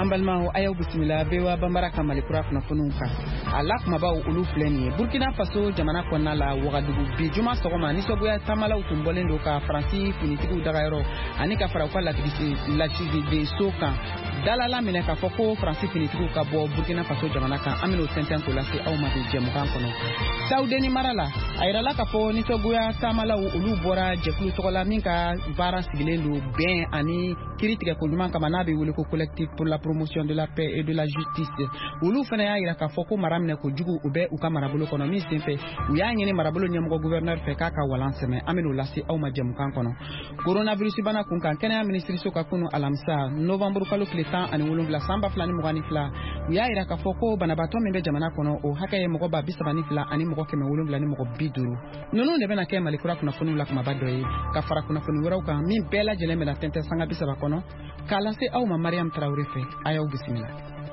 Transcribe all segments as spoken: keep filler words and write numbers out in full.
Balmao ayaw bismillah bewa bambara kamali kura kuna fununka ala kuma ba ulu fleni Burkina Faso jamana konna la Wagadugu bi juma sogoma ni sobuya tamala utumbolen do ka Franci finitiku dagayro ani ka fara kwa la kidisi la chizi de soka dalala mine ka foko Franci finitiku ka bo Burkina Faso jamana kan amino senten ko lasi aw ma de jemu kan kono Saudeni marala ayrala ka fo ni sobuya tamala ulu bora jekulu tokola minka bara sigilendu ben ani critique ko duma kama nabe wuli ko collectif pour la promotion de la paix et de la justice wulu fana ya ira ka foko maramne ko jugu ube u ka marabolo kono mi senfe u ya nyene marabolo nyamgo gouverneur fe kaka walanseme amino lasi aw ma jemu kan kono coronavirus bana kun kan kenya ministre soka kunu alamsa novembre kalo kletan ani wulu la samba flani mugani fla u ya ira ka foko bana bato membe jamana kono o hakaye mogo ba bisabani fla ani mogo keme wulu la ni mogo biduru nonu ne bena ke malikura kuna funu la kuma badoyi ka fara kuna funu wura kan min bela jeleme la tente sanga bisaba kono kala se aw ma Mariam Traoré fe ayaw bismillah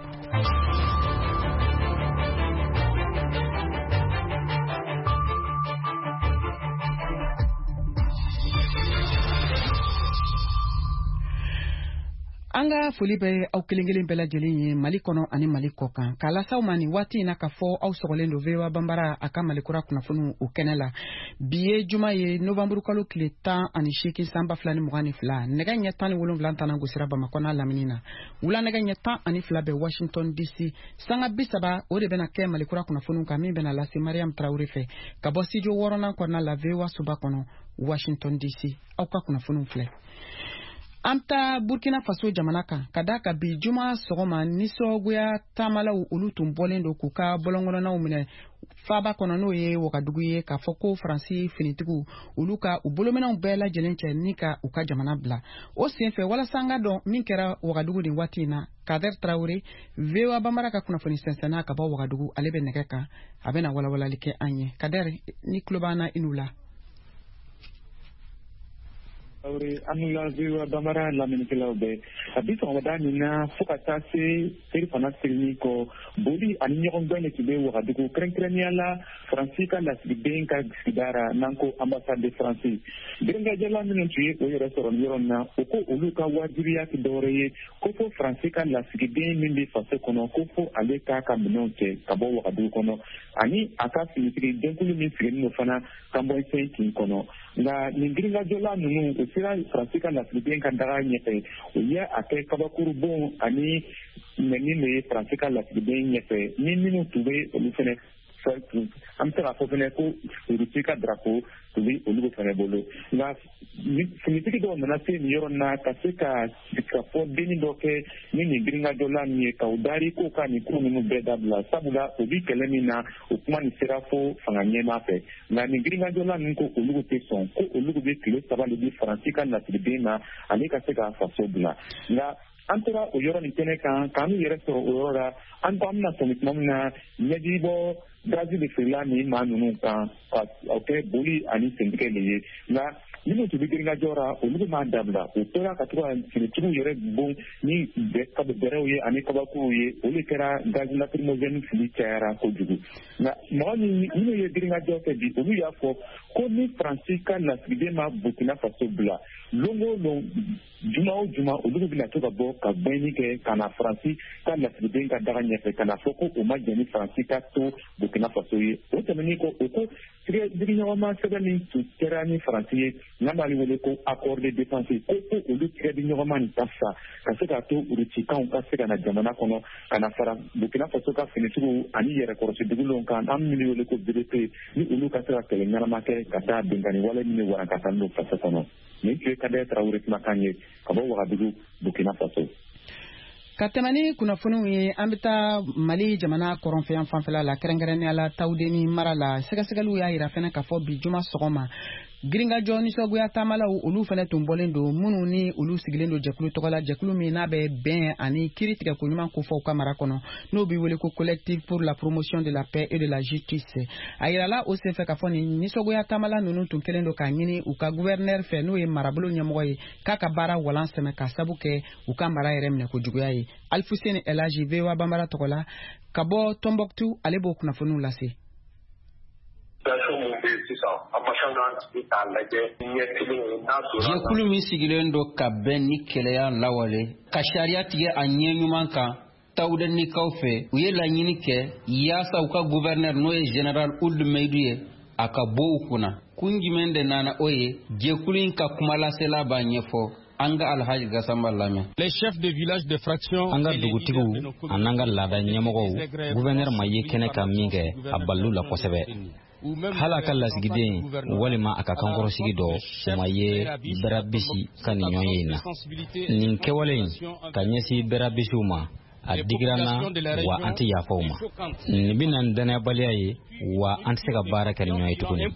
anga foli be aw kelengelen bela jelinye Mali kono ani Mali kokan kala sawmani wati na ka fo aw sogolendo vewa bambara aka Mali kura kuna funu o kenela biye juma ye novembre kalo kile tan ani sheki samba flani mugani fla nega nyata ni wolon blanta na gusira ba makona laminina wula nega nyata ani fla be Washington D C sanga bisaba o de bena ke Mali kura kuna funu ka mi bena la si Mariam Traoré fe ka bo studio worona kona la vewa suba kono Washington D C aw ka kuna funu fle Amta Burkina Faso jamanaka kadaka bi juma sogoma nisoguya tamala ulu tumbolen do kuka bolongono na umine faba kono no ye Wagadugu ye ka foko Franci finitigu uluka ubolomena ubela jelenche nika uka jamana bla o senfe wala sanga do minkera Wagadugu ni watina Kader Traoré vewa bamaraka kuna foni sensana ka ba Wagadugu alebe nekeka abena wala wala like anye Kader ni klubana inula Aure anula viwa bamara la minikela obe abito wadani na fokata se telefona seliniko bodi aninyo ngone kibe Wagadugu krenkreniala Francika la sibenka sidara nanko ambassade de France birenga jala minuntuye o restaurant yorona oko uluka wajibiya kidoreye kofo Francika la siben mindi fase kono kofo aleka kaminonte kabo Wagadugu kono ani akasi mitri denkulu mi sigeno fana kambo senki kono na ningiringa jala nunu sira Francika la siben kandaga nyepe oya ake kabakuru bon ani menine Francika la siben nyepe ni minu tube olufene am tera fofene ko rutika drapo tubi olugo fene bolo na finitiki do menase ni yorona kaseka dikapo beni doke ni ni gringa dola ni kaudari ko ka ni ko nu bedabla sabula obi kelemina okuma ni serafo fanganye mafe na ni gringa dola ni ko olugo teson ko olugo be kilo sabale di Francika na tibena ani kaseka fasobla na antara oyoro ni teneka kanu yere so oyora antamna somitmamna nyedibo gazi de filani manunu ka okay boli ani sendikele na nino to biginga jora olugo ma dabla o tora ka tuwa sinitu yere bon ni de ka bere ye ani ka ba ku ye oli kera gazi na primogene filitera ko jugu na mani nino ye biginga jora di olu ya fo ko ni Francika la sidema Burkina Faso bla longo long juma o juma olugo bila to ka bo ka beni ke kana Franci ka la sidema daga nyefe kana foko o ma jeni Francika to Burkina Faso ye o temeni ko o ko tre biginga ma sebe ni tu terani Franci namali wele ko accord de défense ko ko olu tre biginga ma ni tafsa kaseka to urutika on kaseka na jamana kono kana fara Burkina Faso ka finituru ani yere korose dugulon kan am mili wele ko B D P ni olu kaseka kele ngana make kata bengani wala mini wana kata no fasa kono ni ke Kader Traoré makanye kabo Wagadugu Burkina Faso Katemani kuna funu ye ambita Mali jamana koronfe en fanfela la kerengerene ala tawdeni marala sega segalu ya ira fena ka fo bi juma sogoma Gringa Johnny Soguya Tamala ulu fene tumbolendo munu ni ulu sigilendo jekulu tokola jekulu mi nabe ben ani kiritika kunyuma kufo kamara kono no bi wele ko collectif pour la promotion de la paix et de la justice ayira la o se fe ka foni ni Soguya Tamala nunu tunkelendo ka nyini uka gouverneur fe no e marabulu nyamoy kaka bara walan seme ka sabuke uka mara yeremne ko juguyayi Alfuseni Elaji vewa bambara tokola kabo Tombouctou alebo kuna fonu lase jɛkulu min sigilen don ka bɛn ni kɛlɛya lawale ka sariya tigɛ a ɲɛ ɲuman kan tawudennikaw fɛ u ye laɲini kɛ yaasa u ka guvɛrnɛr n'o ye general Ould Meidou ye a ka bɔ u kunna kun jumɛn de nana o ye jɛkulu in ka kumalasela b'a ɲɛfɔ an ka Alhaji Gassama lamɛn. Les chefs de village de fraction an ka dugutigiw an'an ka laada ɲɛmɔgɔw guvɛrnɛr ma ye kɛnɛ ka min kɛ a balilu la kosɛbɛ hala ka lasigiden walima a ka kankɔrɔsigi dɔ u ma ye bɛrabisi ka nin ɲɔgɔn ye in na nin kɛwale in ka ɲɛsi bɛrabisiw ma a digira na wa an tɛ yafa u ma nin bɛna ni danayabaliya ye wa an tɛ se ka baara kɛ ni ɲɔgɔn ye tuguni.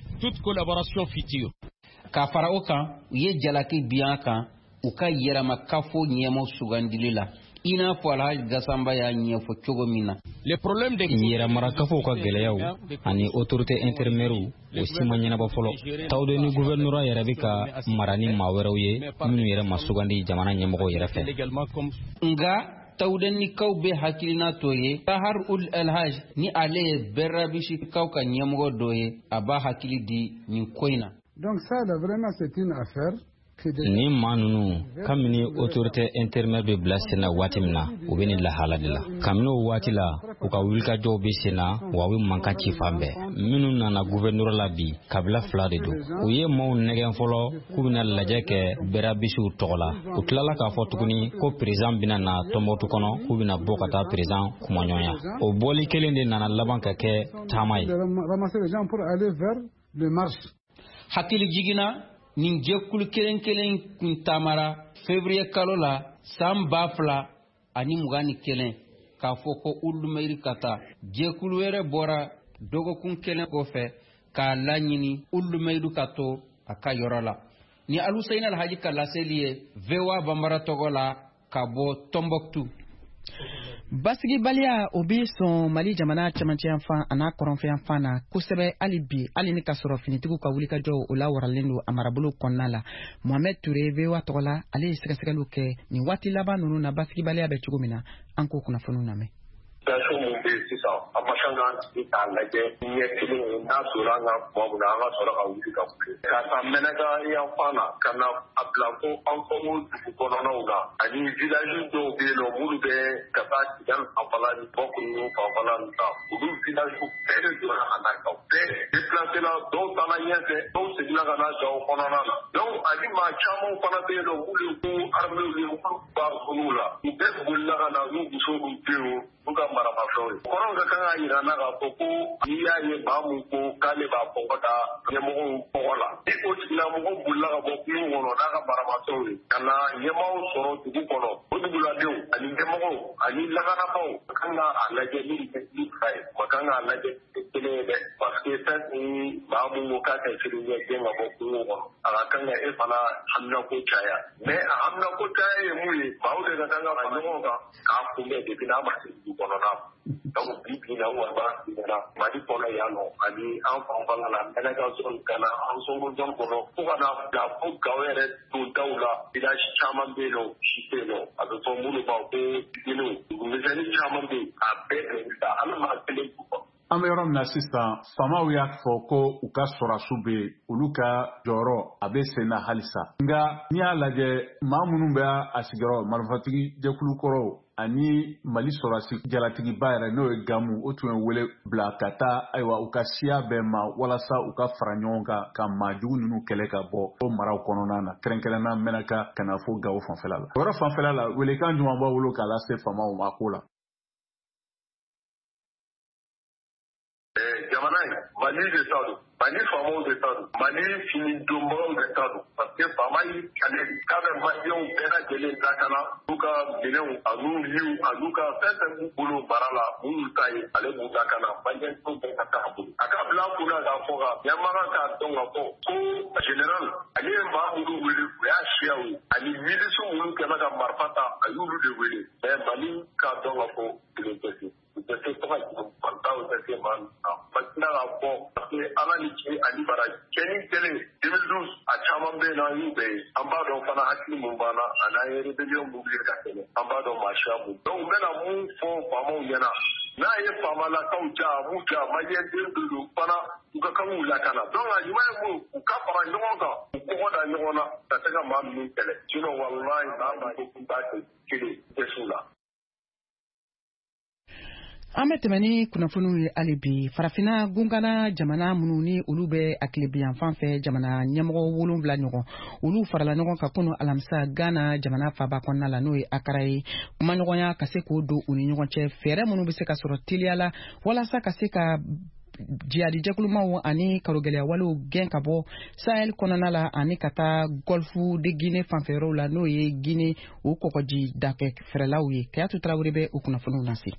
Ka fara o kan u ye jalaki biyan kan u ka yɛrɛmakafo ɲɛmɔ sugandili la i n'a fɔ Alhaji Gassama y'a ɲɛfɔ cogo min na. Yɛrɛmarakafo ka gɛlɛyaw ani autorité intermédiaire o si ma ɲɛnabɔ fɔlɔ tawde ni gouvernement yɛrɛ bɛ ka mara ni maa wɛrɛw ye minnu yɛrɛ ma sugandi jamana ɲɛmɔgɔw yɛrɛ fɛ. Nga tawudennikaw bɛ hakilina to ye Tahar Ould El Hadj ni ale ye bɛrabisikaw ka ɲɛmɔgɔ dɔ ye a b'a hakili di nin ko in na. Donc ça là vraiment c'est une affaire ni maa ninnu kabini autorité intermédiaire bɛ bila sen na waati min na u bɛ nin lahala de la kabini o waati la u ka wulikajɔw bɛ sen na wa u bɛ mankan ci fan bɛɛ minnu nana gouvernement la bi kabila fila de don u ye maaw nɛgɛn fɔlɔ k'u bɛna lajɛ kɛ bɛrabisiw tɔgɔ la u tilala k'a fɔ tuguni ko président bɛna na Tɔnbukutu kɔnɔ k'u bɛna bɔ ka taa président kumaɲɔgɔnya o bɔli kelen de nana laban ka kɛ taama ye. Hakili jiginna nin jɛkulu kelen kelen kun tamara février kalo la san ba fila ani mugan ni kelen k'a fɔ ko Ould Meidou ka taa jɛkulu wɛrɛ bɔra dɔgɔkun kelen kɔfɛ k'a laɲini Ould Meidou ka to a ka yɔrɔ la ni Aluseini Alhaji ka laseli ye V O A Banbara tɔgɔ la ka bɔ Tɔnbukutu. Basigibaliya o bi sɔn Mali jamana cɛmancɛ yanfan a n'a kɔrɔnfɛ yanfan na kosɛbɛ hali bi hali ni ka sɔrɔ finitigiw ka wulikajɔw o la waralen don a marabolo kɔnɔna la. Mohamed Touré V O A tɔgɔ la ale ye sɛgɛsɛgɛliw kɛ nin waati laban ninnu na basigibaliya bɛ cogo min na an k'o kunnafoniw lamɛn. Situation mun bɛ sisan an ma kan k'an sigi k'a lajɛ ɲɛ kelen n'a sɔrɔ an ka kuma mun na an ka sɔrɔ ka wuli ka wuli ka taa Mɛnɛka yan fan na ka na a bila fo an kɔngɔ dugu kɔnɔnaw la ani village dɔw bɛ yen nɔ minnu bɛ ka taa Kidal fanfɛla ni Bɔkolo fanfɛla ninnu ta olu village bɛɛ de donna a la ka bɛɛ déplacé la dɔw taara ɲɛfɛ dɔw seginna ka na gawo kɔnɔna na donc ani maa caman fana bɛ yen nɔ minnu ko armée ye olu b'a funu la u bɛɛ bolila ka na n'u muso n'u denw u ka maramafɛnw ye kɔrɔw ka kan ka yira na k'a fɔ ko n'i y'a ye maa mun ko k'ale b'a fɔ ka taa ɲɛmɔgɔw kɔgɔ la ni o tigilamɔgɔ bolila ka bɔ kungo kɔnɔ n'a ka maramafɛnw ye ka na ɲɛmaaw sɔrɔ dugu kɔnɔ o duguladenw ani ɲɛmɔgɔw ani lakanabaaw ka kan k'a lajɛ ni tɛ ni fila ye ma kan k'a lajɛ kelen ye dɛ parce que fɛn min maa mun ko k'a ka siri ɲɛ den ka bɔ kungo kɔnɔ a ka kan ka e fana haminako caya mais a haminako caya ye mun ye maaw de ka kan ka fara ɲɔgɔn kan k'a kunbɛn depuis n'a ma se dugu kɔnɔna donc bi bi na wa b'a sigara Mali kɔnɔ yan nɔ ani an fanfɛla la Mɛnɛka zone ka na an Sonko zone kɔnɔ fo ka na bila fo Gawo yɛrɛ dondaw la village caman bɛ yen nɔ si tɛ yen nɔ a bɛ fɔ minnu ma ko Guinée dugumisɛnnin caman bɛ yen a bɛɛ de bɛ taa hali maa kelen t'u kɔnɔ. An bɛ yɔrɔ min na sisan faamaw y'a fɔ ko u ka sɔrɔdasiw bɛ yen olu ka jɔyɔrɔ a bɛ sen na halisa nka n'i y'a lajɛ maa minnu bɛ a sigiyɔrɔ marifatigi jɛkulu kɔrɔw ani Mali sɔrɔdasi jalatigiba yɛrɛ n'o ye Gamu o tun ye wele bila ka taa ayiwa u ka siya bɛɛ ma walasa u ka fara ɲɔgɔn kan ka maajugu ninnu kɛlɛ ka bɔ o maraw kɔnɔna na kɛrɛnkɛrɛnna Mɛnɛka ka na fo Gawo fanfɛla la o yɔrɔ fanfɛla la welekan jumɛn b'a bolo k'a lase faamaw ma ko la. Jamana in Mali de ta don Mali faamaw de ta don Mali fini donbagaw de ta don parce que faama y'i kale k'a bɛ maliyɛnw bɛɛ lajɛlen lakana n'u ka minɛnw a n'u liw a n'u ka fɛn fɛn b'u bolo mara la minnu ta ye ale b'u lakana maliyɛnw bɛɛ ka taa a bolo a ka bila kun na k'a fɔ ka ɲɛmaga k'a dɔn ka fɔ ko général ale ye maa minnu wele o y'a siyaw ye ani milisiw minnu kɛmɛ ka marifa ta a y'olu de wele mais Mali k'a dɔn ka fɔ kelen tɛ se u tɛ se fo ka jigin fantaw tɛ se maa min na Makina k'a fɔ parce que ala ni ce ani bara cɛ ni kelen deux mille douze a caman bɛ yen nɔ an y'u bɛɛ ye an b'a dɔn fana hakili mun b'an na a n'an ye rébellion mun wuli ka tɛmɛ an b'a dɔn maa siya mun donc n bɛna mun fɔ faamaw ɲɛna n'a ye famalakaw ja m'u ja maliyɛn den de don fana u ka kan k'u lakana donc a ɲuman ye mun u ka fara ɲɔgɔn kan u kɔgɔ da ɲɔgɔn na ka se ka maa ninnu kɛlɛ sinon walahi maa ma ko k'u b'a kɛ kelen tɛ s'u la. An bɛ tɛmɛ ni kunnafoniw ye hali bi farafina gungana jamana minnu ni olu bɛ a tilebiyan fan fɛ jamana ɲɛmɔgɔ wolonwula ɲɔgɔn olu farala ɲɔgɔn kan kunu alamisa Ghana jamana faaba kɔnɔna la n'o ye Akara ye kuma ɲɔgɔnya ka se k'o don u ni ɲɔgɔn cɛ fɛɛrɛ minnu bɛ se ka sɔrɔ teliya la walasa ka se ka jihadi jɛkulumaw ani karogɛlɛya walew gɛn ka bɔ Sahel kɔnɔna la ani ka taa Golfe de Guinée fanfɛyɔrɔw la n'o ye Guinée o kɔkɔji dakɛ fɛrɛlaw ye Kayatu Tarawele bɛ o kunnafoniw lase.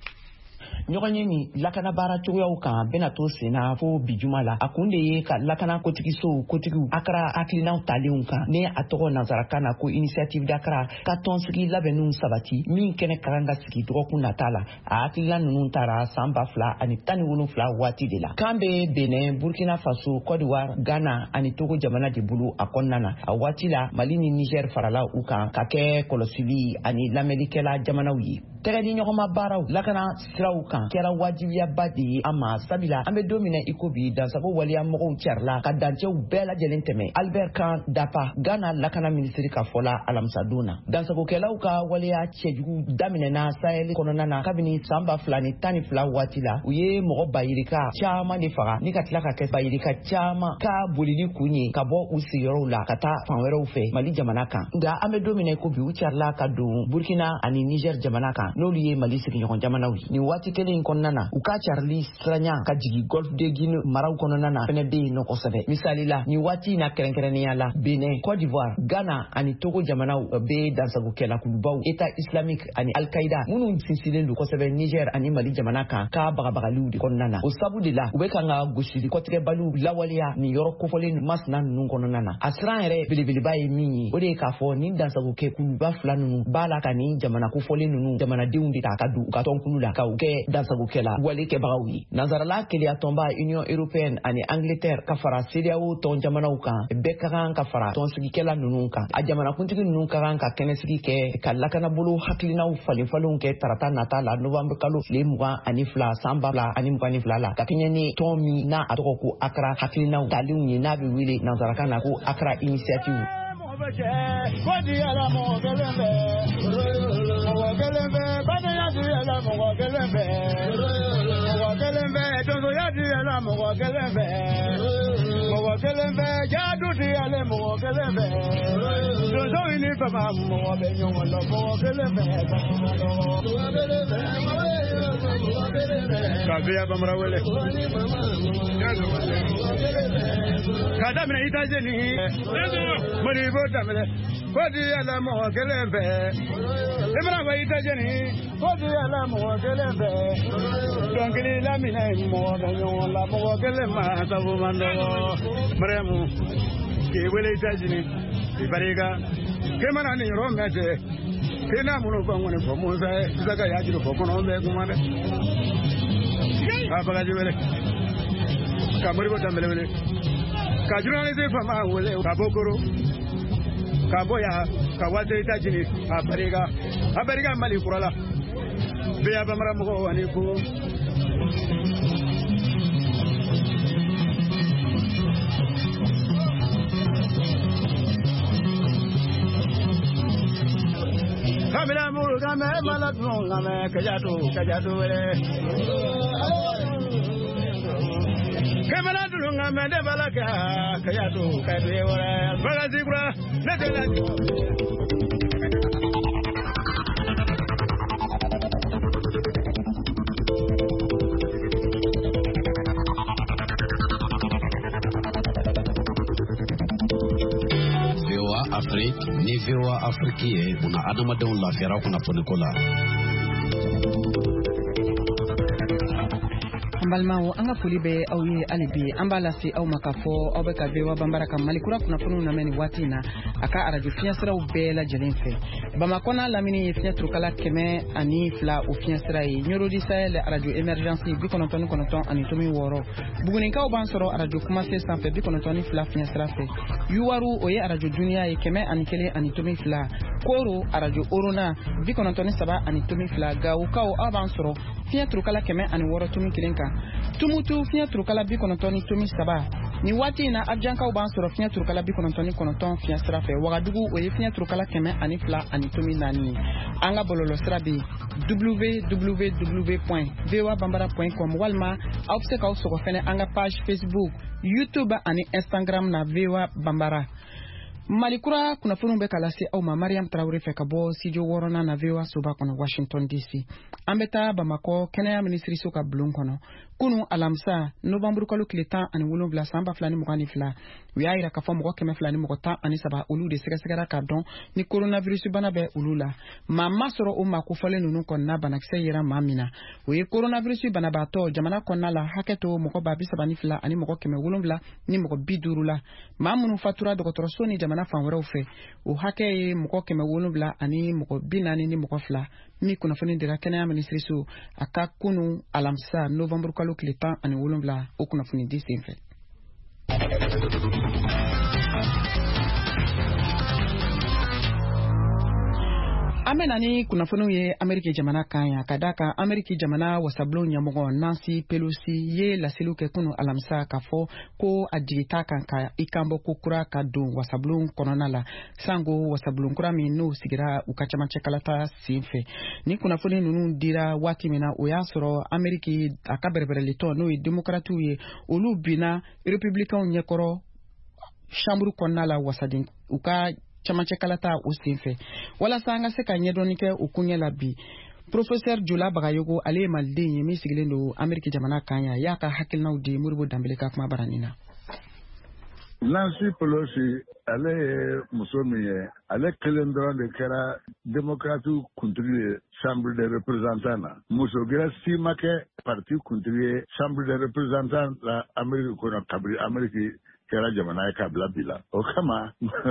ɲɔgɔn ye ni lakana baara cogoyaw kan bɛna to senna fo bi juma la a kun de ye ka lakana kotigisow kotigiw Akara hakilinaw talenw kan ni a tɔgɔ nansarakan na ko initiative d'Akara ka tɔnsigi labɛnninw sabati min kɛnɛ ka kan ka sigi dɔgɔkun nata la a hakilina ninnu taara san ba fila ani tan ni wolonwula waati de la kan bɛ Benin, Burkina Faso, Côte d'Ivoire, Ghana ani Togo jamana de bolo a kɔnɔna na a waati la Mali ni Niger farala u kan ka kɛ kɔlɔsili ani lamɛnnikɛla jamanaw ye tɛgɛ di ɲɔgɔnma baaraw lakana siraw kan kɛra wajibiyaba de ye an ma sabila an bɛ don min na i ko bi dansago waliya mɔgɔw carila ka dancɛw bɛɛ lajɛlen tɛmɛ Albert Kan Dapa Ghana lakana minisiri ka fɔla alamisa don na dansagokɛlaw ka waliya cɛjugu daminɛna Sahel kɔnɔna na kabini san ba fila ni tan ni fila waati la u ye mɔgɔ bayirika caman de faga ni ka tila ka kɛ bayirika caman ka bolili kun ye ka bɔ u sigiyɔrɔw la ka taa fan wɛrɛw fɛ Mali jamana kan nka an bɛ don min na i ko bi u carila ka don Burkina ani Niger jamana kan n'olu ye Mali sigiɲɔgɔn jamanaw ye nin waati kelen kɔnɔna na u ka carili siranya ka jigi Golfe de Guinée maraw kɔnɔna na fɛnɛ bɛ yen nɔ kosɛbɛ misali la nin waati in na kɛrɛnkɛrɛnnenya la Benin, Côte d'Ivoire, Ghana ani Togo jamanaw bɛ dansagokɛla kulubaw État islamique ani Al-Qaïda minnu sinsinnen don kosɛbɛ Niger ani Mali jamana kan ka bagabagaliw de kɔnɔna na o sabu de la u bɛ kan ka gosili kɔtigɛbaliw lawaleya nin yɔrɔ kofɔlen masina ninnu kɔnɔna na a siran yɛrɛ belebeleba ye min ye o de ye k'a fɔ nin dansagokɛ kuluba fila ninnu b'a la ka nin jamana kofɔlen ninnu jamanadenw de ta ka don u ka tɔnkulu la ka u kɛ dansagokɛla wale kɛbagaw ye nansarala keleya tɔnba Union Européenne ani Angleterre ka fara C D A O tɔn jamanaw kan bɛɛ ka kan ka fara tɔnsigikɛla ninnu kan a jamanakuntigi ninnu ka kan ka kɛnɛsigi kɛ ka lakanabolo hakilinaw falenfalenw kɛ tarata nata la novembre kalo tile mugan ani fila san ba fila ani mugan ni fila la ka kɛɲɛ ni tɔn min n'a a tɔgɔ ko Akara hakilinaw talenw ye n'a bɛ wele nansarakan na ko Akara initiative. Kabia Bamrawele Kadamina Itajeni Maribo Damele Kodi ala mo gelembe Imra wa Itajeni Kodi ala mo gelembe Dongili la mina mo danyo la mo gelema sabu mando Maremu ke wele Itajeni Ibariga Kemana ni romete Kena muno kwa ngone kwa muza Zaga yajiru kwa kono mbe kumane Apaga jiwele Kamuribo tambele wele Kajurani zi fama wele Kabokoro Kaboya Kawate Itajini Abariga Abariga mali kurala Bea bamara mugo waniku Kamila muru kame malatu kame kajatu kajatu wele Kamila dulu kame de balaka kajatu kajatu wele Bagazi kura netela Afrique ni V O A Afrique ye una adamadenw lafiyara kunnafoniko la. Balmawo an ka foli bɛ aw ye hali bi an b'a lase aw ma k'a fɔ aw bɛ ka V O A Banbara ka Malikura kunnafoniw lamɛn nin waati in na a ka arajo fiɲɛsiraw bɛɛ lajɛlen fɛ Bamakɔ n'a lamini ye fiɲɛ turukala kɛmɛ ani fila o fiɲɛsira ye Ɲorodi Sahel arajo émergence bi kɔnɔntɔn ni kɔnɔntɔn ani tomi wɔɔrɔ Bugunikaw b'an sɔrɔ arajo Kumase sanfɛ bi kɔnɔntɔn ni fila fiɲɛsira fɛ Yuwaru o ye arajo Duniya ye kɛmɛ ani kelen ani tomi fila Koro arajo Orona bi kɔnɔntɔn ni saba ani tomi fila Gawukaw aw b'an sɔrɔ fiɲɛ turukala kɛmɛ ani wɔɔrɔ tomi kelen kan Tumutu fiɲɛ turukala bi kɔnɔntɔn ni tomi saba ni waati in na Abjankaw b'an sɔrɔ fiɲɛ turukala bi kɔnɔntɔn ni kɔnɔntɔn fiɲɛ sira fɛ Wagadugu o ye fiɲɛ turukala kɛmɛ ani fila ani tomi naani ye an ka bɔlɔlɔ sira bɛ w w w point v o a bambara point com walima aw bɛ se k'aw sɔgɔ fɛnɛ an ka page Facebook YouTube ani Instagram na V O A Bambara. Malikura kunnafoniw bɛ ka lase aw ma Mariam Traoré fɛ ka bɔ studio wɔɔrɔnan na V O A soba kɔnɔ Washington D C. An bɛ taa Bamakɔ kɛnɛya minisiriso ka bulon kɔnɔ. Kunu alamisa Novembre kalo tile tan ani wolonwula san ba fila ni mugan ni fila u y'a yira k'a fɔ mɔgɔ kɛmɛ fila ni mɔgɔ tan ani saba olu de sɛgɛsɛgɛra k'a dɔn ni coronavirus bana bɛ olu la. Maa ma sɔrɔ o maa kofɔlen ninnu kɔnɔna banakisɛ yera maa min na. O ye coronavirus banabaatɔ jamana kɔnɔna la hakɛ to mɔgɔ ba bi saba ni fila ani mɔgɔ kɛmɛ wolonwula ni mɔgɔ bi duuru la. Maa minnu fatura dɔgɔtɔrɔso ni jamana fan wɛrɛw fɛ o hakɛ ye mɔgɔ kɛmɛ wolonwula ani mɔgɔ bi naani ni mɔgɔ fila min kunnafoni dira kɛnɛya minisiriso a ka kunu alamisa Novembre kalo tile tan ani wolonwula o kunnafoni di sen fɛ. An bɛ na ni kunnafoniw ye Ameriki jamana kan yan ka da kan Ameriki jamana wasabulon ɲɛmɔgɔ Nancy Pelosi ye laseliw kɛ kunu alamisa k'a fɔ ko a jigita kan ka i kanbɔ ko kura ka don wasabulon kɔnɔna la sango wasabulon kura min n'o sigira u ka camancɛ kalata sen fɛ ni kunnafoni ninnu dira waati min na o y'a sɔrɔ Ameriki a ka bɛrɛbɛrɛlitɔ n'o ye démocrates ye olu binna républicains ɲɛkɔrɔ chambre kɔnɔna la wasaden u ka camancɛ kalata o sen fɛ walasa an ka se ka ɲɛdɔnni kɛ o kuɲɛ la bi Professeur Jola Bagayogo ale ye maliden ye min sigilen don Ameriki jamana kan yan y'a ka hakilinaw di Moribo Danbele ka kuma barani na. Nancy Pelosi ale ye muso min ye ale kelen dɔrɔn de kɛra démocrates kuntigi ye chambre des représentants na muso gɛrɛ si ma kɛ parti kuntigi ye chambre des représentants la Ameriki kɔnɔ kabiri Ameriki kɛra jamana ye k'a bila bi la o kama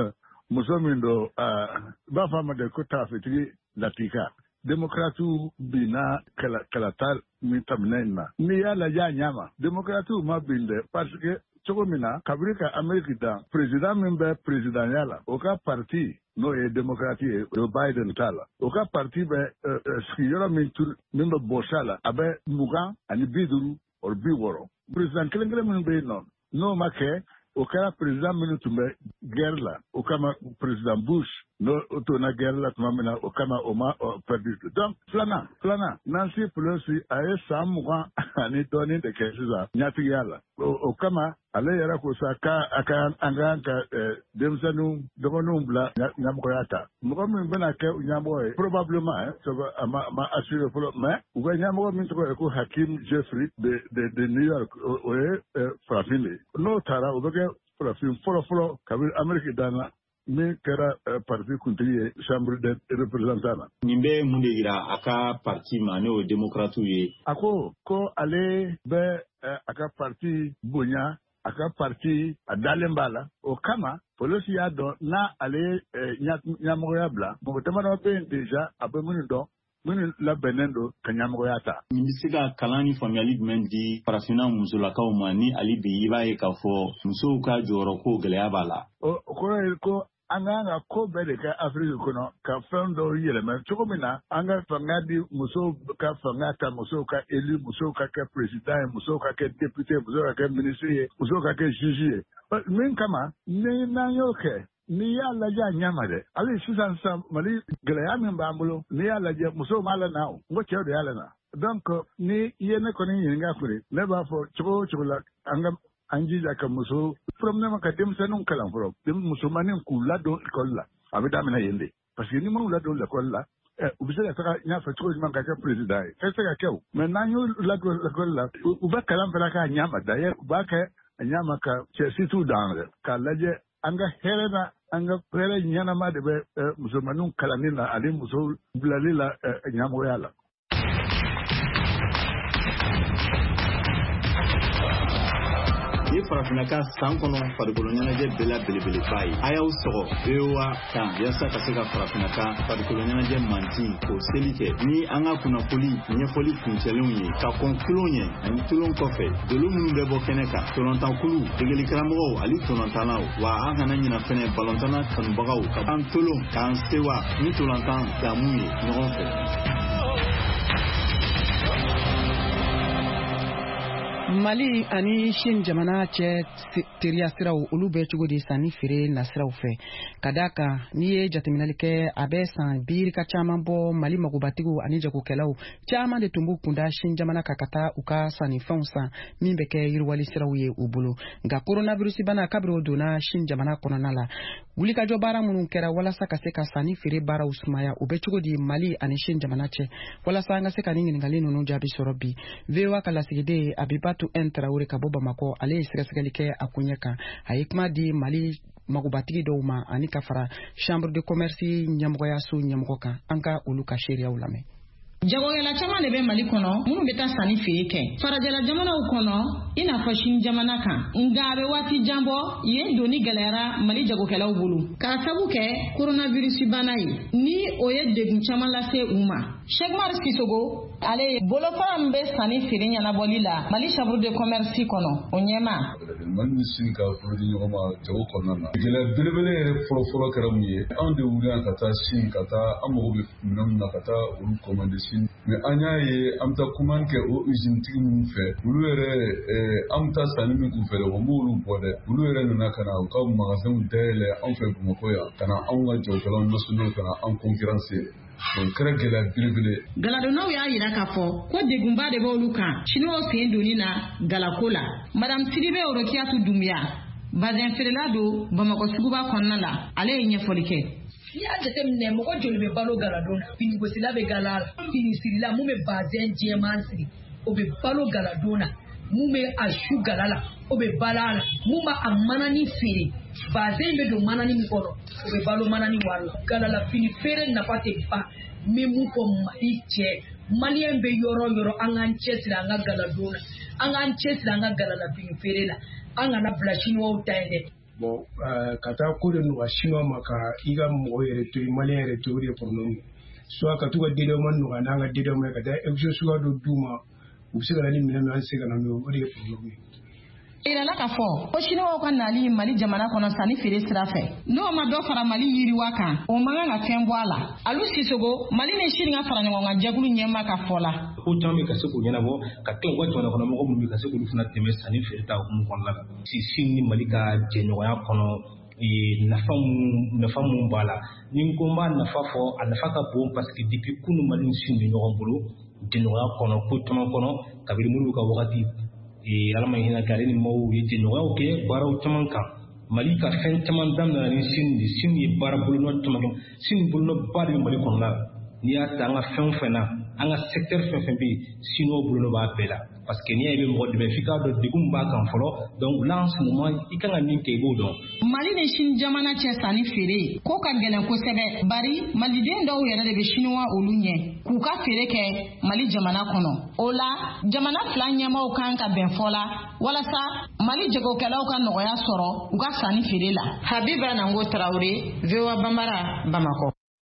muso min don b'a fɔ a ma de ko taafetigi latika démocrates binna kalata min tɛmɛnen in na n'i y'a lajɛ a ɲɛ ma démocrates ma bin dɛ parce que cogo min na kabiri ka Ameriki dan président min bɛ présidenya la o ka parti n'o ye démocrate ye o Biden t'a la o ka parti bɛ sigiyɔrɔ min tun min bɛ bɔsa la a bɛ mugan ani bi duuru o bi wɔɔrɔ président kelen kelen minnu bɛ yen nɔ n'o ma kɛ o kɛra président minnu tun bɛ guerre la o kama président Bush n'o tonna guerre la tuma min na o kama o ma perdu donc filanan filanan Nancy Pelosi a ye san mugan ani dɔɔnin de kɛ sisan ɲɛtigiya la o kama ale yɛrɛ ko sa ka a ka an ka ka denmisɛnninw dɔgɔninw bila ɲɛmɔgɔya ta mɔgɔ min bɛna kɛ ɲɛmɔgɔ ye probablement a ma ma assuré fɔlɔ mais u bɛ ɲɛmɔgɔ min tɔgɔ ye ko Hakeem Jeffrey de de de New York o ye farafin de ye n'o taara o bɛ kɛ farafin fɔlɔ fɔlɔ kabini Ameriki dan na min kɛra parti kuntigi ye chambre des représentants na. Nin bɛ mun de yira a ka parti ma n'o ye démocrates ye. A ko ko ale bɛ a ka parti bonya a ka parti a dalen b'a la o kama Pelosi y'a dɔn n'a ale ɲɛmɔgɔya bila mɔgɔ damadɔ bɛ yen déjà a bɛ minnu dɔn minnu labɛnnen don ka ɲɛmɔgɔya ta. Nin bɛ se ka kalan ni faamuyali jumɛn di farafinna musolakaw ma ni hali bi i b'a ye k'a fɔ musow ka jɔyɔrɔ ko gɛlɛya b'a la. O kɔrɔ ye ko an kan ka ko bɛɛ de kɛ Afiriki kɔnɔ ka fɛn dɔw yɛlɛma cogo min na an ka fanga di musow ka fanga ta musow ka élu musow ka kɛ président ye musow ka kɛ député musow ka kɛ ministre ye musow ka kɛ juge ye min kama ni n'an y'o kɛ n'i y'a lajɛ a ɲɛ ma dɛ hali sisan sisan Mali gɛlɛya min b'an bolo n'i y'a lajɛ musow m'a la na o n ko cɛw de y'a la na donc ni i ye ne kɔni ɲininka kɔni ne b'a fɔ cogo o cogo la an ka an jija ka muso premièrement ka denmisɛnninw kalan fɔlɔ musomanin k'u ladon école la a bɛ daminɛ yen de parce que ni m'u ladon école la u bɛ se ka taga n y'a fɔ cogo jumɛn ka kɛ président ye fɛn tɛ se ka kɛ o mais n'an y'u ladon école la u bɛ kalan fana k'a ɲɛ ma d'ailleurs u b'a kɛ a ɲɛ ma ka cɛsiri t'u dan dɛ k'a lajɛ an ka hɛrɛ na an ka hɛrɛ ɲɛnama de bɛ musomaninw kalanni na ani muso bilali la ɲɛmɔgɔya la. I farafinaka san kɔnɔ farikolo ɲɛnajɛ bɛɛ la belebeleba ye. A y'aw sɔgɔ V O A kan yasa ka se ka farafinaka farikolo ɲɛnajɛ manti k'o seli kɛ ni an ka kunnafoli ɲɛfɔli kuncɛlenw ye ka kɔn tulon ɲɛ ani tulon kɔfɛ dolo minnu bɛ bɔ kɛnɛ kan tɔnɔntankulu degeli karamɔgɔw ali tɔnɔntannaw wa an kana ɲina fɛnɛ balɔntana kanubagaw ka an tolon k'an sewa ni tɔnɔntan damu ye ɲɔgɔn fɛ. Mali ani Chine jamana cɛ teriya siraw olu bɛ cogo di sanni feere nasiraw fɛ ka d'a kan n'i ye jateminɛli kɛ a bɛ san biiri ka caman bɔ Mali magobatigiw ani jagokɛlaw caman de tun b'u kunda Chine jamana kan ka taa u ka sannifɛnw san min bɛ kɛ yiriwali siraw ye u bolo nka coronavirus bana kabiri o donna Chine jamana kɔnɔna la wulikajɔ baara minnu kɛra walasa ka se ka sanni feere baaraw sumaya u bɛ cogo di Mali ani Chine jamana cɛ walasa an ka se ka ni ɲininkali ninnu jaabi sɔrɔ bi V O A ka lasigiden Abibatu N Traoré ka bɔ Bamako ale ye sɛgɛsɛgɛli kɛ a kuɲɛ kan a ye kuma di Mali magobatigi dɔw ma ani ka fara Chambre de commerce ɲɛmɔgɔyaso ɲɛmɔgɔ kan an ka olu ka seereyaw lamɛn. Jagokɛla caman de bɛ Mali kɔnɔ minnu bɛ taa sanni feere kɛ farajɛla jamanaw kɔnɔ i n'a fɔ Chine jamana kan nka a bɛ waati jan bɔ yen doni gɛlɛyara Mali jagokɛlaw bolo k'a sabu kɛ coronavirus bana ye ni o ye degun caman lase u ma. Cheikh Mar Sisogo ale ye bolofara min bɛ sanni feere ɲɛnabɔli la Mali Chambre de commerce kɔnɔ o ɲɛma. Mali ni Chine ka foro di ɲɔgɔn ma jago kɔnɔna na gɛlɛya belebele yɛrɛ fɔlɔfɔlɔ kɛra mun ye anw de wulila ka taa Chine ka taa an mago bɛ minɛn min na ka taa olu commande mais an y'a ye an bɛ taa commande kɛ o usine tigi minnu fɛ olu yɛrɛ an bɛ taa sanni min k'u fɛ dɛ o m'olu bɔ dɛ olu yɛrɛ nana ka na u ka magasinw dayɛlɛ anw fɛ Bamakɔ yan ka na anw ka jagokɛlaw nationaux ka na an concurrence o kɛra gɛlɛya belebele. Galadonnaw y'a yira k'a fɔ ko degunba de b'olu kan Chinois sen donni na galako la Madame Sidibe Orokiatu Doumbia bazin feerela don Bamakɔ suguba kɔnɔna la ale ye ɲɛfɔli kɛ. N'i y'a jateminɛ mɔgɔ joli bɛ balo galadon na finigosila bɛ gala la finisirila mun bɛ bazɛn jɛman siri o bɛ balo galadon na mun bɛ a su gala la o bɛ bala la mun b'a a manani feere bazɛn bɛ don manani min kɔnɔ o bɛ balo manani wari la galala fini feere nafa tɛ ban min mun fɔ Mali cɛ Maliyɛn bɛ yɔrɔ yɔrɔ an k'an cɛsiri an ka galadon na an k'an cɛsiri an ka galala fini feere la an kana bila Chinois ta ye dɛ. Bon ka taa ko de nɔgɔya Chinois ma ka i ka mɔgɔ yɛrɛ to yen Maliyɛn yɛrɛ to o de ye problème ye soit ka to ka D D M nɔgɔya n'an ka D D M ye ka taa emission suguya dɔ d'u ma u bɛ se ka na ni minɛn min an tɛ se ka na n'o ye o de ye problème ye. Irala k'a fɔ ko Chinois ka nali Mali jamana kɔnɔ sanni feere sira fɛ n'o ma dɔ fara Mali yiriwa kan o man kan ka fɛn bɔ a la Alu Sisogo Mali ni Chine ka fara ɲɔgɔn kan jɛkulu ɲɛma ka fɔ la. Ko caman bɛ ka se k'o ɲɛnabɔ ka kɛ u ka jamana kɔnɔ mɔgɔ minnu bɛ ka se k'olu fana tɛmɛ sanni feere ta hukumu kɔnɔna la si Chine ni Mali ka jɛɲɔgɔnya kɔnɔ nafa mun nafa mun b'a la ni n ko n b'a nafa fɔ a nafa ka bon parce que depuis kunun Mali ni Chine bɛ ɲɔgɔn bolo jɛɲɔgɔnya kɔnɔ ko caman kɔnɔ kabini Modibo ka wagati Alama hinɛ kɛ ale ni maaw ye jɛɲɔgɔnyaw kɛ baaraw caman kan Mali ka fɛn caman daminɛ ni Chine de Chine ye baara bolonɔ caman kɛ Chine bolonɔ ba de bɛ Mali kɔnɔna la n'i y'a ta an ka fɛn o fɛn na an ka secteur fɛn fɛn bɛ yen Chinois bolonɔ b'a bɛɛ la parce que n'i y'a ye mɔgɔ dɛmɛ f'i k'a dɔn degun b'a kan fɔlɔ donc là en ce moment i kan ka min kɛ i b'o dɔn. Mali ni Chine jamana cɛ sanni feere ko ka gɛlɛn kosɛbɛ bari maliden dɔw yɛrɛ de bɛ Chinois olu ɲɛ k'u ka feere kɛ Mali jamana kɔnɔ o la jamana fila ɲɛmaaw kan ka bɛn fɔ la walasa Mali jagokɛlaw ka nɔgɔya sɔrɔ u ka sanni feere la. Habiba Nango Traoré V O A Bambara Bamakɔ.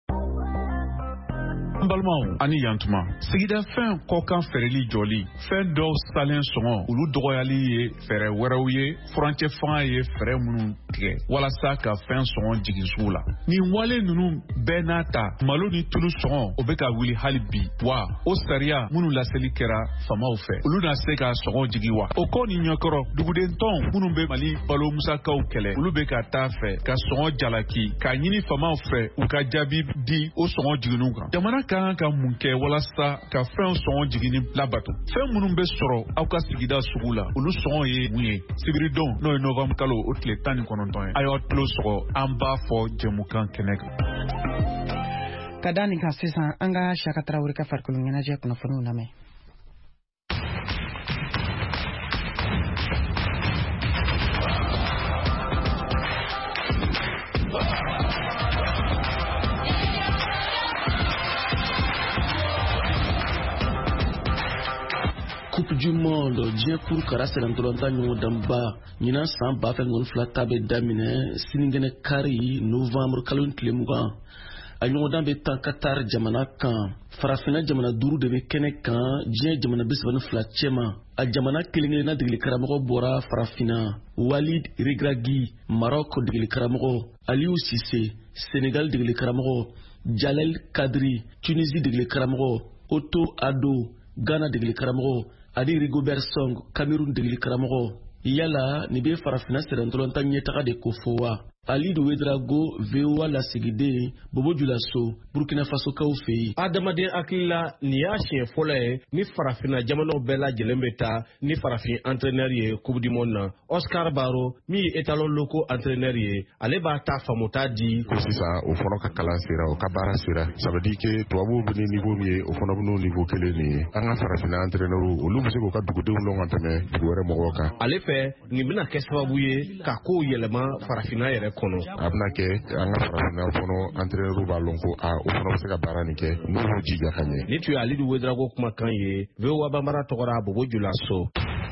An balimaw ani yantuma sigida fɛn kɔkan fɛrɛli jɔli fɛn dɔw salen sɔngɔ olu dɔgɔyali ye fɛrɛ wɛrɛw ye furancɛ fanga ye fɛrɛ minnu tigɛ walasa ka fɛn sɔngɔ jigin sugu la nin wale ninnu bɛɛ n'a ta malo ni tulu sɔngɔ o bɛ ka wuli hali bi wa o sariya minnu laseli kɛra famaw fɛ olu na se ka sɔngɔ jigi wa o kɔ ni ɲɛkɔrɔ duguden tɔn minnu bɛ Mali balo musakaw kɛlɛ olu bɛ ka taa fɛ ka sɔngɔ jalaki ka ɲini famaw fɛ u ka jaabi di o sɔngɔ jiginniw kan jamana kan ka mun kɛ walasa ka fɛn sɔngɔ jiginni labato fɛn minnu bɛ sɔrɔ aw ka sigida sugu la olu sɔngɔ ye mun ye sibiridon n'o ye novembre kalo o tile tan ni kɔnɔntɔn ye a y'aw tulo sɔgɔ an b'a fɔ jɛmukan kɛnɛ kan. Ka da nin kan sisan an ka Siyaka Tarawele ka farikolo ɲɛnajɛ kunnafoniw lamɛn. Coupe du monde diɲɛ kuru kara sɛnɛntɔlɔnta ɲɔgɔndanba ɲinan san ba fɛ ŋɔni fila ta bɛ daminɛ sinigɛnɛ kari novambre kalo tile mugan a ɲɔgɔndan bɛ tan Qatar jamana kan. Farafina jamana duuru de bɛ kɛnɛ kan diɲɛ jamana bi saba ni fila cɛma. A jamana kelen-kelenna degeli karamɔgɔ bɔra Farafina. Walid Regragui Maroc degeli karamɔgɔ, Aliou Cissé Sénégal degeli karamɔgɔ, Jalel Kadri Tunisie degeli karamɔgɔ, Otto Addo Ghana degeli karamɔgɔ, Adi Rigobert Song Cameroun degeli karamɔgɔ. Yala ni bɛ Farafina sɛnɛntɔlɔnta ɲɛtaga de ko fɔ wa? Ali Ouedraogo V O A lasigiden Bobo Dioulasso Burkina Faso kaw fɛ yen. Adamaden hakili la nin y'a siɲɛ fɔlɔ ye ni farafina jamanaw bɛɛ lajɛlen bɛ taa ni farafin entraîneur ye Coupe du Monde na. Oscar Baro min ye étalon locaux entraîneur ye ale b'a ta faamuta di. Ko sisan o fana ka kalan sera o ka baara sera ça veut dire que tubabuw bɛ ni niveau min ye o fana bɛ n'o niveau kelen nin ye. An ka farafina entraîneur olu bɛ se k'u ka dugudenw lɔn ka tɛmɛ dugu wɛrɛ mɔgɔw kan. Ale fɛ nin bɛna kɛ sababu ye ka kow yɛlɛma farafina yɛrɛ kɔnɔ. A bɛna kɛ an ka farafina kɔnɔ entraîneur b'a lɔn ko a o fana bɛ se ka baara nin kɛ n'u y'u jija ka ɲɛ. Ni tun ye Ali Ouedraogo kumakan ye V O A Bambara tɔgɔra Bobo Dioulasso.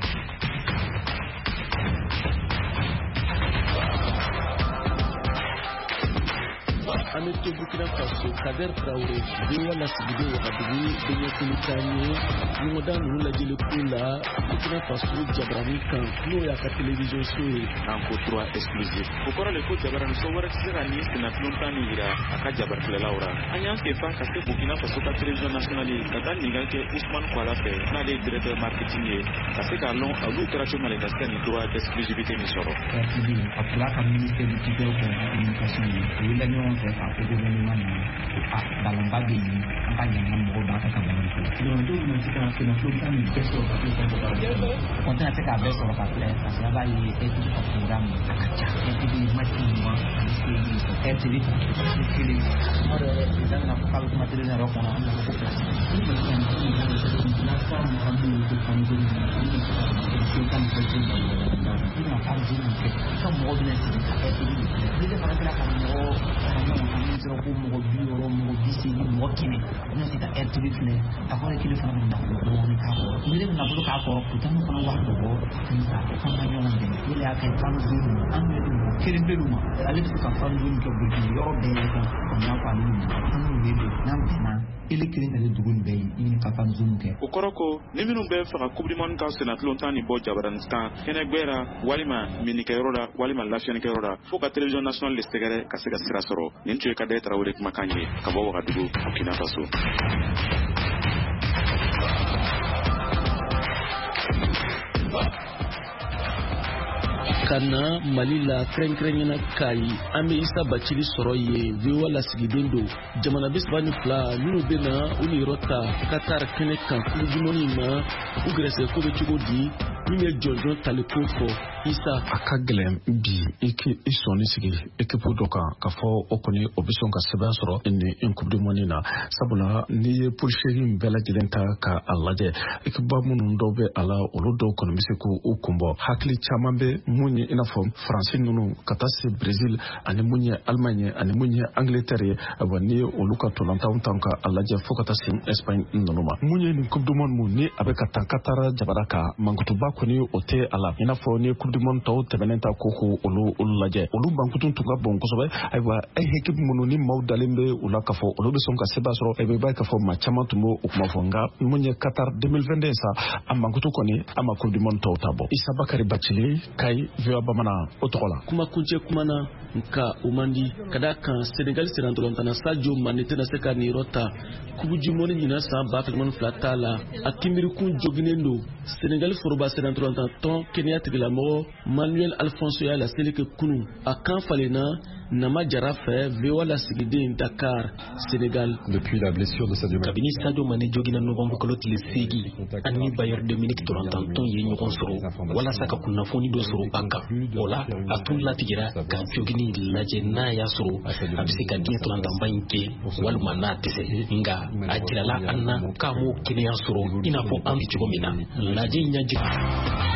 An bɛ to Burkina Faso Kader Traoré V O A lasigiden Wagadugu bɛɲɛ kulu t'an ye ɲɔgɔndan ninnu lajɛli ko la Burkina Faso jabarani kan n'o y'a ka télévision so ye. Anko trois exclusif o kɔrɔ de ko jabaraniso wɛrɛ tɛ se ka ni sɛnɛfɛnw tan ni yira a ka jabarilɛlaw la. An y'an senfa ka se Burkina Faso ka télévision nationale ka taa ɲininkali kɛ Ousmane Kouala fɛ n'ale ye directeur marketing ye ka se k'a lɔn olu kɛra cogo min na ka se ka nin droit d'exclusivité nin sɔrɔ. A fɔra ka ministère du tutelle kɛ communication ye o ye la ɲɔgɔn fɛ ka ko gouvernement na a balonba bɛ yen an ka ɲɛnama mɔgɔw b'a fɛ ka balon fɔ. Jamanadenw bɛna se ka sɛnɛfɛnw tan ni bɛɛ sɔrɔ ka filɛ ka bɔ. On tɛna se k'a bɛɛ sɔrɔ ka filɛ parce que a b'a ye étude ka programme a ka ca étude match ɲuman ani série étude kelen o de yɛrɛ président na fɔ k'a bɛ kuma télévision yɛrɛ kɔnɔ an bɛ ko place. Ni bɛ se ka nin ko in kɛ n'a fɔra mɔgɔ min ye ko kanko ni ni ko kan fɛ ko balo i na fara joli min kɛ ka mɔgɔ bɛna sigi ka étude de filɛ. Ni ne fana kɛra ka mɔgɔ ka ɲɔgɔn kan min sɔrɔ ko mɔgɔ bi wɔɔrɔ mɔgɔ bi seegin mɔgɔ kɛmɛ o bɛna se ka étude filɛ a fɔra kelen fana bɛ nafolo dɔɔni k'a kɔrɔ. Ni ne bɛ nafolo k'a kɔrɔ pourtant fana wari dɔ bɔ sisan an ka ɲɔgɔn dɛmɛ o de y'a kɛ fan zone an bɛ mɔgɔ kelen bɛ ma ale bɛ se ka fan zone kɛ Burkina yɔrɔ bɛɛ yɛrɛ kan o n'a fɔ ale ma an n'u wele n'an bɛnna ele kelen de bɛ dugu nin bɛɛ ye i ka fan zone kɛ. O kɔrɔ ko ni minnu bɛ fɛ ka Coupe du Monde ka sɛnɛfɛnw tan ni bɔ jabaranistan kɛnɛgbɛra walima minikɛyɔrɔ la walima lafiyanikɛyɔrɔ la fo ka télévision nationale de sɛgɛrɛ ka se ka sira sɔrɔ. Nin tun ye Kader Traoré kumakan ye ka bɔ Wagadugu Burkina Faso. Kana Mali la kɛrɛnkɛrɛnyana Kayi an bɛ Isa Bacili sɔrɔ ye V O A lasigiden don jamana bi saba ni fila minnu bɛ na u niyɔrɔ ta Qatar kɛnɛ kan Coupe du Monde na u gɛrɛsɛgɛ ko bɛ cogo di min bɛ jɔnjɔn tali ko fɔ Isa. A ka gɛlɛn bi i k'i sɔnni sigi équipe dɔ kan k'a fɔ o kɔni o bɛ sɔn ka sɛbɛn sɔrɔ nin Coupe du Monde na sabula n'i ye pôle seegin bɛɛ lajɛlen ta k'a lajɛ équipe ba minnu dɔw bɛ a la olu dɔw kɔni bɛ se k'u kunbɔ hakili caman bɛ mun ye i n'a fɔ Faransi ninnu ka taa se Brésil ani mun ye Allemagne ani mun ye Angleterre ye wa n'i ye olu ka tolantanw ta k'a lajɛ fo ka taa se Espagne ninnu ma mun ye nin Coupe du Monde mun ni a bɛ ka tan Qatar jabara kan mankutuba kɔni o tɛ a la i n'a fɔ ni ye Coupe du Monde tɔw tɛmɛnen ta ko ko olu olu lajɛ olu bankutun tun ka bon kosɛbɛ ayiwa équipe minnu ni maaw dalen bɛ u la k'a fɔ olu bɛ sɔn ka sɛbɛn sɔrɔ i bɛ b'a k'a fɔ maa caman tun b'o kuma fɔ nka mun ye Qatar deux mille vingt-deux sa a mankutu kɔni a ma Coupe du Monde tɔw ta bɔ Isa Bakari Bacili Kayi V O A Bamanan o tɔgɔ la. Kuma kuncɛ kuma na nka o man di ka d'a kan Sénégal sɛnɛntɔlɔntana Sadio Mané tɛna se ka niyɔrɔ ta Coupe du Monde ɲinan san ba fila fila t'a la a kimirikun joginen don Sénégal foroba sɛnɛntɔlɔntana tɔn kɛnɛya tigilamɔgɔ Manuel Alfonso y'a laseli kɛ kunun a kan falenna Nama Jara fɛ V O A lasigiden Dakar Sénégal. Depuis la blessure de Sadio Mané. Kabini Sadio Mané jogina novembre kalo tile seegin ani Bayern Dominique Torontan tɔn ye ɲɔgɔn sɔrɔ walasa ka kunnafoni dɔ sɔrɔ a kan o la a tun latigɛra ka jogini lajɛ n'a y'a sɔrɔ a bɛ se ka diɲɛ tolantanba in kɛ walima n'a tɛ se nka a jirala an na k'a m'o kɛnɛya sɔrɔ i n'a fɔ an bɛ cogo min na lajɛ in ɲɛ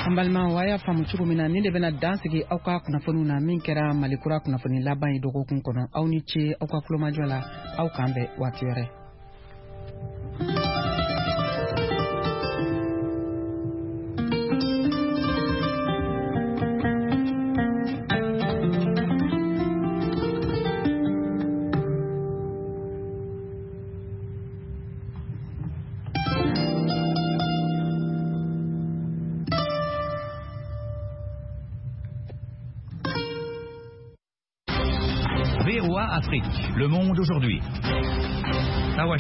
an balima wa y'a faamu cogo min na nin de bɛna dan sigi aw ka kunnafoniw na min kɛra malikura kunnafoni laban ye dɔgɔkun kɔnɔ aw ni ce aw ka kulomajɔ la aw k'an bɛn waati wɛrɛ. V O A Afrique, le monde aujourd'hui.